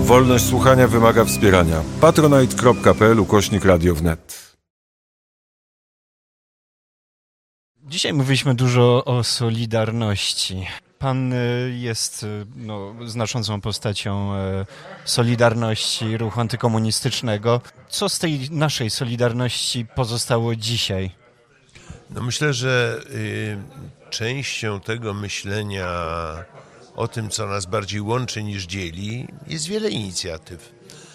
Wolność słuchania wymaga wspierania. patronite.pl/Radio wnet. Dzisiaj mówiliśmy dużo o Solidarności. Pan jest znaczącą postacią Solidarności, ruchu antykomunistycznego. Co z tej naszej Solidarności pozostało dzisiaj? Myślę, że częścią tego myślenia o tym, co nas bardziej łączy niż dzieli, jest wiele inicjatyw.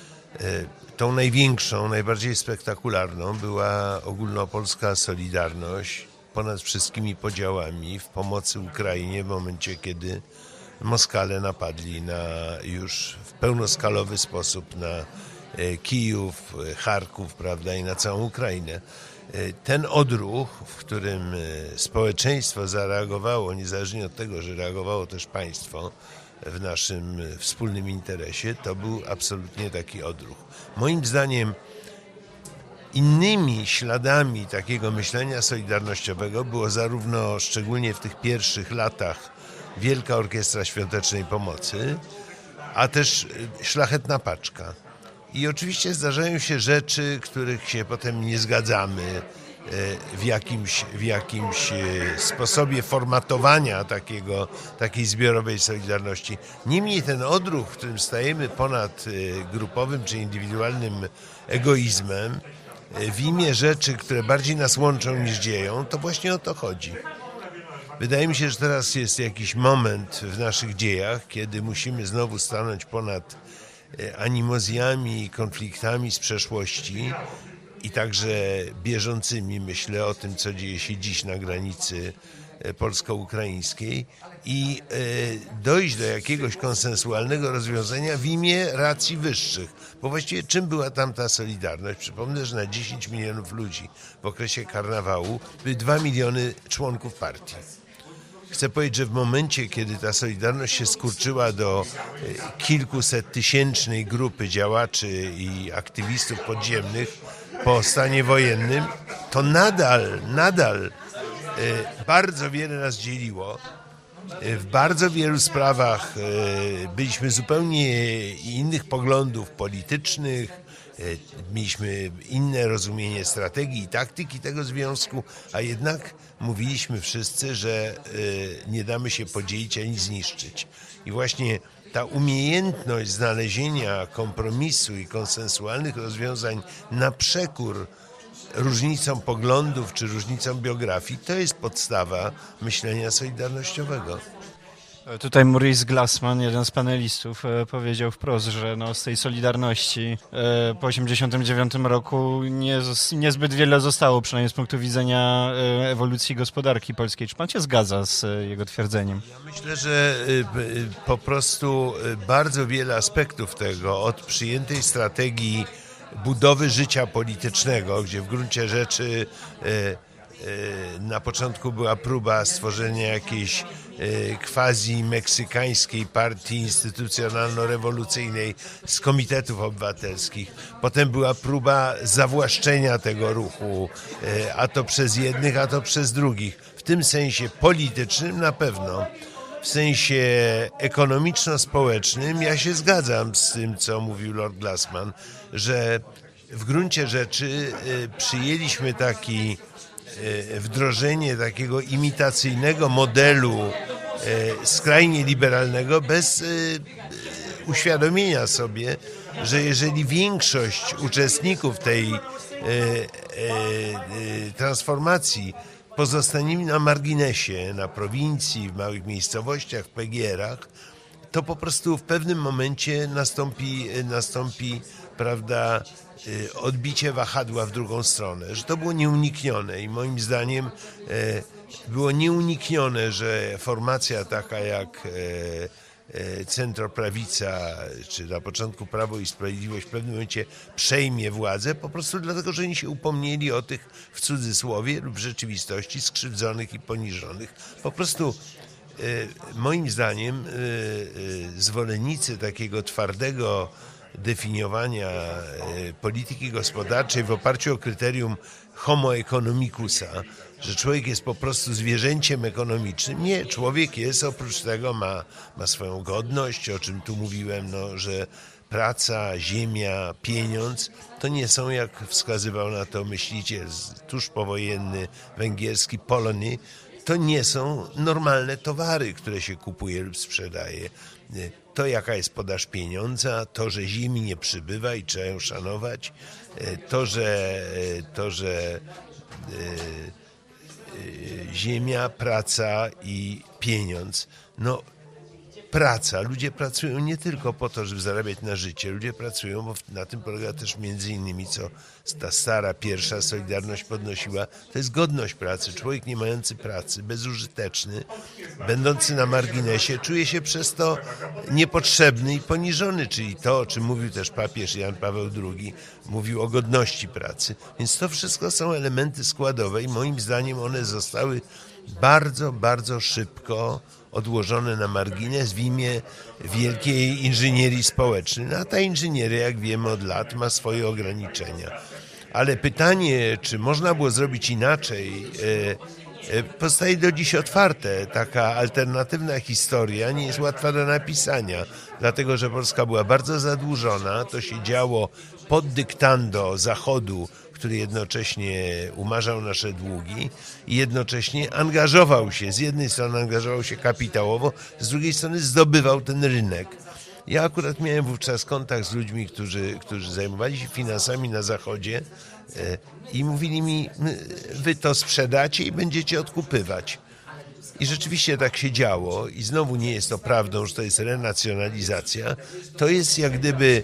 Tą największą, najbardziej spektakularną była ogólnopolska Solidarność ponad wszystkimi podziałami w pomocy Ukrainie w momencie, kiedy Moskale napadli już w pełnoskalowy sposób na Kijów, Charków, prawda, i na całą Ukrainę. Ten odruch, w którym społeczeństwo zareagowało, niezależnie od tego, że reagowało też państwo w naszym wspólnym interesie, to był absolutnie taki odruch. Moim zdaniem innymi śladami takiego myślenia solidarnościowego było zarówno, szczególnie w tych pierwszych latach, Wielka Orkiestra Świątecznej Pomocy, a też Szlachetna Paczka. I oczywiście zdarzają się rzeczy, których się potem nie zgadzamy w jakimś sposobie formatowania takiej zbiorowej solidarności. Niemniej ten odruch, w którym stajemy ponad grupowym czy indywidualnym egoizmem w imię rzeczy, które bardziej nas łączą niż dzieją, to właśnie o to chodzi. Wydaje mi się, że teraz jest jakiś moment w naszych dziejach, kiedy musimy znowu stanąć ponad animozjami i konfliktami z przeszłości i także bieżącymi, myślę o tym, co dzieje się dziś na granicy polsko-ukraińskiej i dojść do jakiegoś konsensualnego rozwiązania w imię racji wyższych. Bo właściwie czym była tamta Solidarność? Przypomnę, że na 10 milionów ludzi w okresie karnawału były 2 miliony członków partii. Chcę powiedzieć, że w momencie, kiedy ta Solidarność się skurczyła do kilkusettysięcznej grupy działaczy i aktywistów podziemnych po stanie wojennym, to nadal bardzo wiele nas dzieliło. W bardzo wielu sprawach byliśmy zupełnie innych poglądów politycznych, mieliśmy inne rozumienie strategii i taktyki tego związku, a jednak mówiliśmy wszyscy, że nie damy się podzielić ani zniszczyć. I właśnie ta umiejętność znalezienia kompromisu i konsensualnych rozwiązań na przekór różnicom poglądów czy różnicom biografii, to jest podstawa myślenia solidarnościowego. Tutaj Maurice Glassman, jeden z panelistów, powiedział wprost, że z tej Solidarności po 1989 roku niezbyt wiele zostało, przynajmniej z punktu widzenia ewolucji gospodarki polskiej. Czy pan się zgadza z jego twierdzeniem? Ja myślę, że po prostu bardzo wiele aspektów tego, od przyjętej strategii budowy życia politycznego, gdzie w gruncie rzeczy na początku była próba stworzenia jakiejś quasi-meksykańskiej partii instytucjonalno-rewolucyjnej z komitetów obywatelskich. Potem była próba zawłaszczenia tego ruchu, a to przez jednych, a to przez drugich. W tym sensie politycznym na pewno. W sensie ekonomiczno-społecznym ja się zgadzam z tym, co mówił Lord Glassman, że w gruncie rzeczy przyjęliśmy wdrożenie takiego imitacyjnego modelu skrajnie liberalnego bez uświadomienia sobie, że jeżeli większość uczestników tej transformacji pozostanie na marginesie, na prowincji, w małych miejscowościach, w PGR-ach, to po prostu w pewnym momencie nastąpi, prawda, odbicie wahadła w drugą stronę, że to było nieuniknione i moim zdaniem było nieuniknione, że formacja taka jak centroprawica, czy na początku Prawo i Sprawiedliwość w pewnym momencie przejmie władzę, po prostu dlatego, że oni się upomnieli o tych, w cudzysłowie lub w rzeczywistości, skrzywdzonych i poniżonych. Po prostu moim zdaniem zwolennicy takiego twardego definiowania polityki gospodarczej w oparciu o kryterium homo economicusa że człowiek jest po prostu zwierzęciem ekonomicznym. Nie, człowiek jest, oprócz tego ma swoją godność, o czym tu mówiłem, no, że praca, ziemia, pieniądz to nie są, jak wskazywał na to myśliciel tuż powojenny węgierski Polony, to nie są normalne towary, które się kupuje lub sprzedaje. To, jaka jest podaż pieniądza, to, że ziemi nie przybywa i trzeba ją szanować, to, że ziemia, praca i pieniądz. No, praca. Ludzie pracują nie tylko po to, żeby zarabiać na życie. Ludzie pracują, bo na tym polega też między innymi, co ta stara, pierwsza Solidarność podnosiła, to jest godność pracy. Człowiek nie mający pracy, bezużyteczny, będący na marginesie, czuje się przez to niepotrzebny i poniżony, czyli to, o czym mówił też papież Jan Paweł II, mówił o godności pracy. Więc to wszystko są elementy składowe i moim zdaniem one zostały bardzo, bardzo szybko odłożone na margines w imię wielkiej inżynierii społecznej. No, a ta inżynieria, jak wiemy od lat, ma swoje ograniczenia. Ale pytanie, czy można było zrobić inaczej, pozostaje do dziś otwarte. Taka alternatywna historia nie jest łatwa do napisania, dlatego że Polska była bardzo zadłużona. To się działo pod dyktando Zachodu, który jednocześnie umarzał nasze długi i jednocześnie angażował się, z jednej strony angażował się kapitałowo, z drugiej strony zdobywał ten rynek. Ja akurat miałem wówczas kontakt z ludźmi, którzy zajmowali się finansami na Zachodzie i mówili mi, wy to sprzedacie i będziecie odkupywać. I rzeczywiście tak się działo i znowu nie jest to prawdą, że to jest renacjonalizacja. To jest jak gdyby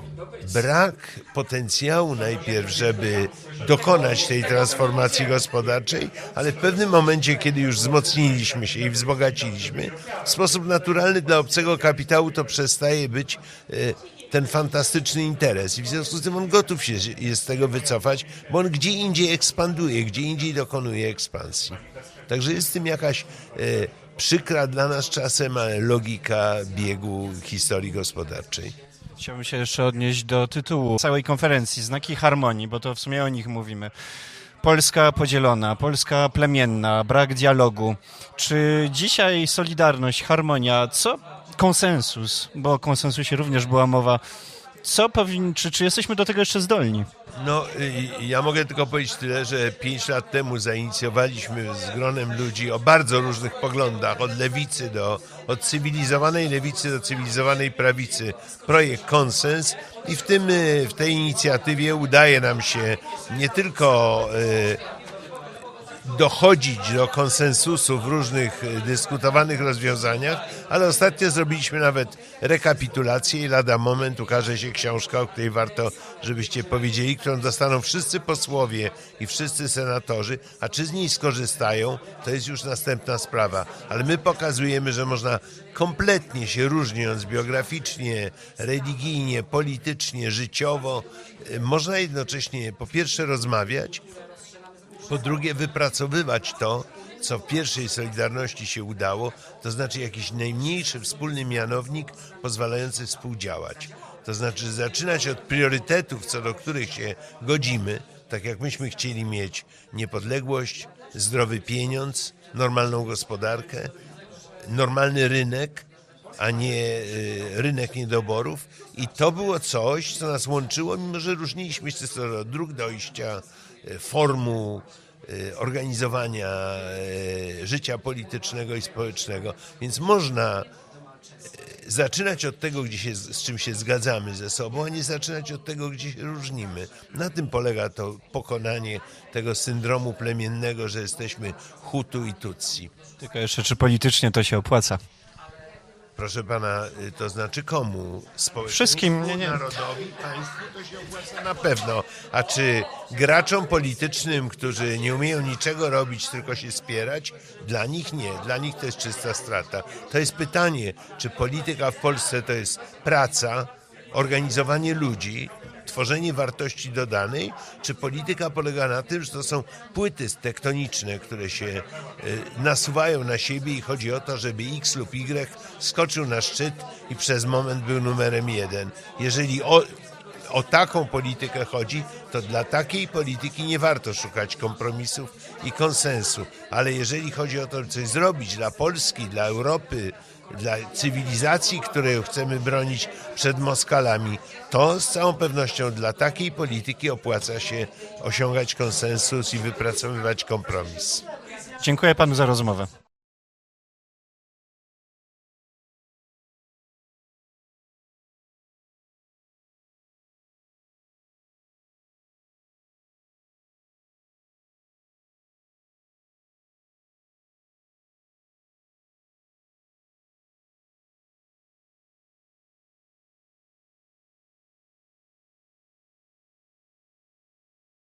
brak potencjału najpierw, żeby dokonać tej transformacji gospodarczej, ale w pewnym momencie, kiedy już wzmocniliśmy się i wzbogaciliśmy, w sposób naturalny dla obcego kapitału to przestaje być ten fantastyczny interes i w związku z tym on gotów się jest z tego wycofać, bo on gdzie indziej ekspanduje, gdzie indziej dokonuje ekspansji. Także jest w tym jakaś przykra dla nas czasem, ale logika biegu historii gospodarczej. Chciałbym się jeszcze odnieść do tytułu całej konferencji, Znaki harmonii, bo to w sumie o nich mówimy. Polska podzielona, Polska plemienna, brak dialogu. Czy dzisiaj solidarność, harmonia, konsensus, bo o konsensusie również była mowa, czy jesteśmy do tego jeszcze zdolni? No, ja mogę tylko powiedzieć tyle, że 5 lat temu zainicjowaliśmy z gronem ludzi o bardzo różnych poglądach, od cywilizowanej lewicy do cywilizowanej prawicy, projekt Konsens i w tej inicjatywie udaje nam się nie tylko dochodzić do konsensusu w różnych dyskutowanych rozwiązaniach, ale ostatnio zrobiliśmy nawet rekapitulację i lada moment ukaże się książka, o której warto, żebyście powiedzieli, którą dostaną wszyscy posłowie i wszyscy senatorzy, a czy z niej skorzystają, to jest już następna sprawa. Ale my pokazujemy, że można kompletnie się różniąc biograficznie, religijnie, politycznie, życiowo, można jednocześnie po pierwsze rozmawiać, po drugie wypracowywać to, co w pierwszej Solidarności się udało, to znaczy jakiś najmniejszy wspólny mianownik pozwalający współdziałać. To znaczy zaczynać od priorytetów, co do których się godzimy, tak jak myśmy chcieli mieć niepodległość, zdrowy pieniądz, normalną gospodarkę, normalny rynek, a nie rynek niedoborów. I to było coś, co nas łączyło, mimo że różniliśmy się co do dróg dojścia, formuł organizowania życia politycznego i społecznego. Więc można zaczynać od tego, z czym się zgadzamy ze sobą, a nie zaczynać od tego, gdzie się różnimy. Na tym polega to pokonanie tego syndromu plemiennego, że jesteśmy Hutu i Tutsi. Tylko jeszcze, czy politycznie to się opłaca? Proszę pana, to znaczy komu? Wszystkim, nie. Narodowi, państwu to się opłaca na pewno. A czy graczom politycznym, którzy nie umieją niczego robić, tylko się spierać? Dla nich nie. Dla nich to jest czysta strata. To jest pytanie, czy polityka w Polsce to jest praca, organizowanie ludzi, tworzenie wartości dodanej, czy polityka polega na tym, że to są płyty tektoniczne, które się nasuwają na siebie i chodzi o to, żeby X lub Y skoczył na szczyt i przez moment był numerem 1. Jeżeli o taką politykę chodzi, to dla takiej polityki nie warto szukać kompromisów i konsensu. Ale jeżeli chodzi o to, coś zrobić dla Polski, dla Europy, dla cywilizacji, której chcemy bronić przed Moskalami, to z całą pewnością dla takiej polityki opłaca się osiągać konsensus i wypracowywać kompromis. Dziękuję panu za rozmowę.